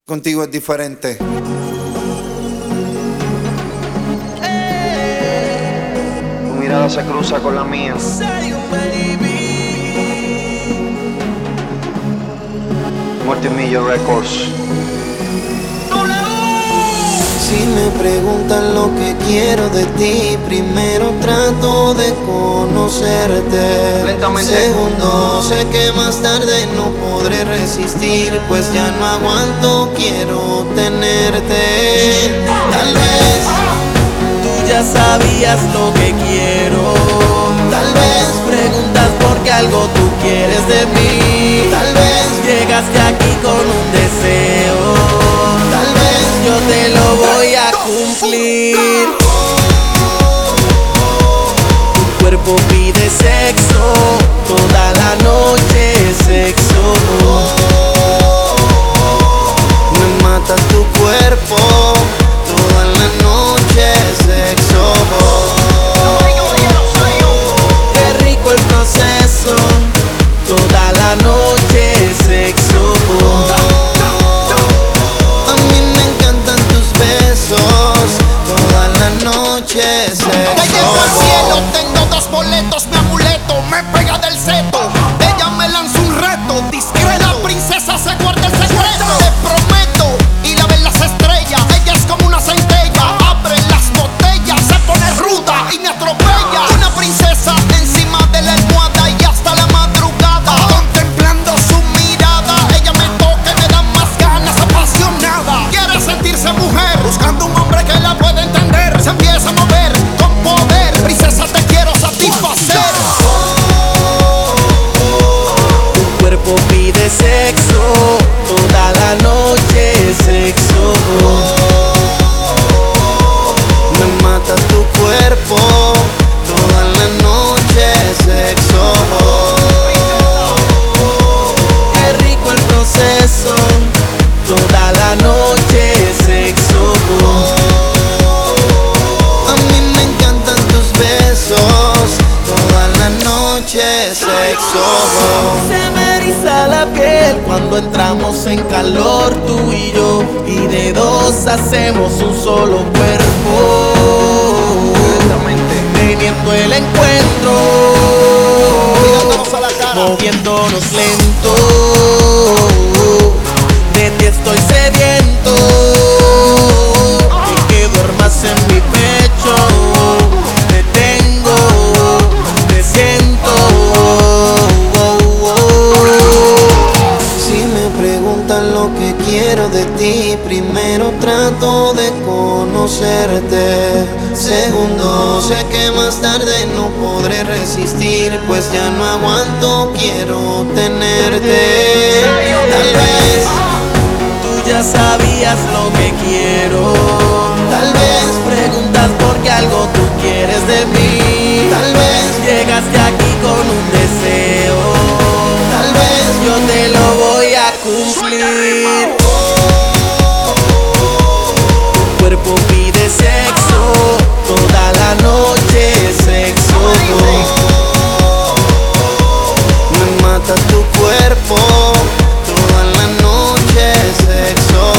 Contigo es diferente. Tu mirada se cruza con la mía. Multimillion Records. Si me preguntan lo que quiero de ti, primero trato de conocerte. Lentamente. Segundo, sé que más tarde no podré resistir, pues ya no aguanto, quiero tenerte. Tal vez tú ya sabías lo que quiero. Tal vez preguntas porque algo tú quieres de mí. Tal vez llegaste aquí con un deseo. Tal vez yo te lo voy a cumplir. Tu cuerpo pide sexo, toda la noche sexo. Me matas tu cuerpo, toda la noche sexo. Qué rico el proceso, toda la noche sexo. A mí me encantan tus besos, toda la noche sexo. Te llevo al cielo, tengo 2 boletos, mi amuleto me pega del seto. Ella me lanza un reto, discreta, la princesa se guarda el secreto. Te prometo ir a ver las estrellas, ella es como una centella. Abre las botellas, se pone ruda y me atropella. Una princesa encima de la almohada y hasta la madrugada, contemplando su mirada, ella me toca y me da más ganas, apasionada. Quiere sentirse mujer, buscando un hombre que la pueda entender. Se empieza a mover con poder, princesa te quiero satisfacer. Tu cuerpo pide sexo, toda la noche sexo. Me matas tu cuerpo, toda la noche sexo. Qué rico el proceso, toda la noche sexo. A mí me encantan tus besos, toda la noche sexo. Se me eriza la piel cuando entramos en calor tú y yo, y de 2 hacemos un solo cuerpo. Teniendo el encuentro, Mirándonos a la cara, moviéndonos lento. De ti estoy sediento, y que duermas en mi pecho. Te tengo, te siento. Si me preguntan lo que quiero de ti, primero trato de conocerte. Segundo, sé que más tarde no podré resistir, pues ya no aguanto, quiero tenerte. Tal vez Tú ya sabías lo que quiero. Tal vez preguntas porque algo tú quieres de mí. Tal vez llegaste aquí con un deseo. Tal vez yo te lo voy a cumplir. Tu cuerpo pide sexo, toda la noche sexo. me matas tu cuerpo, toda la noche sexo.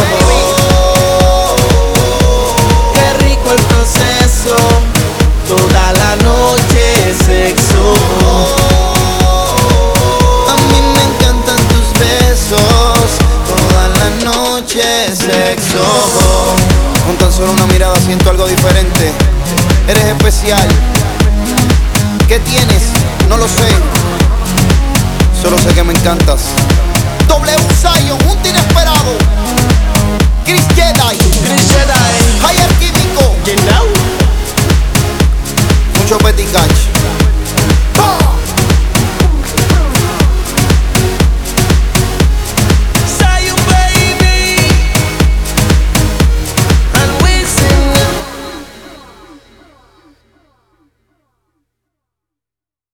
Qué rico el proceso, toda la noche sexo. A mí me encantan tus besos, toda la noche sexo. Con tan solo una mirada siento algo diferente. Eres especial. ¿Qué tienes? No lo sé. Solo sé que me encantas. W Zion, un tiro inesperado. Chris Jedi, Higher Químico. You know. Mucho Petty Catch.